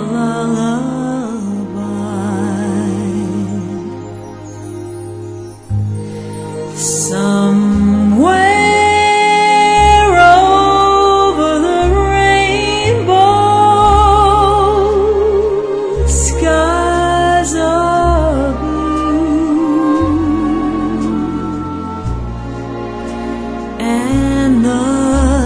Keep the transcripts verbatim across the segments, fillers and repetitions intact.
lullaby. Somewhere over the rainbow, skies are blue, and the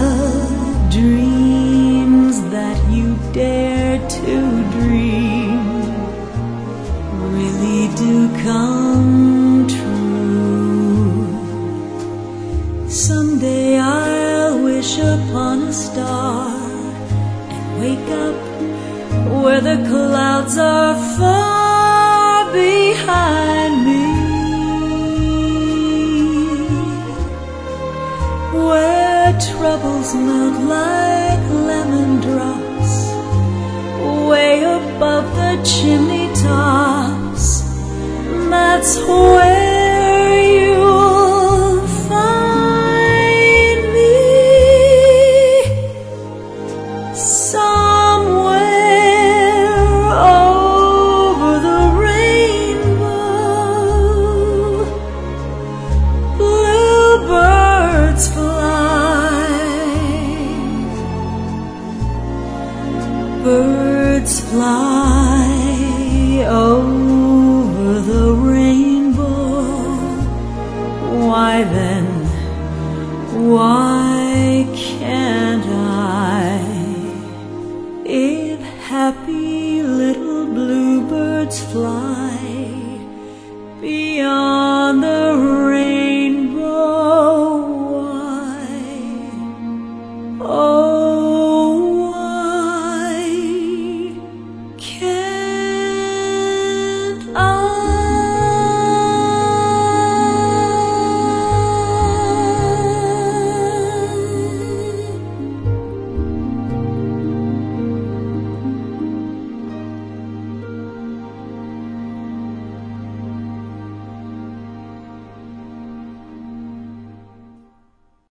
dreams that you dare to dream really do come true. Someday I'll wish upon a star and wake up where the clouds are far behind me, where troubles melt like lemon drops way above the chimney tops. That's where you'll find me. Somewhere over the rainbow, bluebirds fly, birds fly over the rainbow. Why then, why can't I? If happy little bluebirds fly beyond the rainbow,